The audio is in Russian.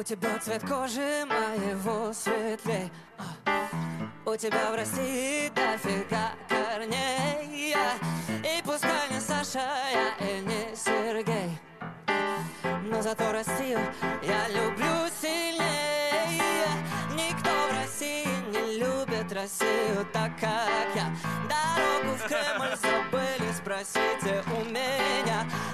У тебя цвет кожи моего светлей. У тебя в России дофига корней. И пускай не Саша, я и не Сергей, но зато Россию я люблю сильнее. Никто в России не любит Россию так, как я. Дорогу в Кремль забыли, спросите у меня.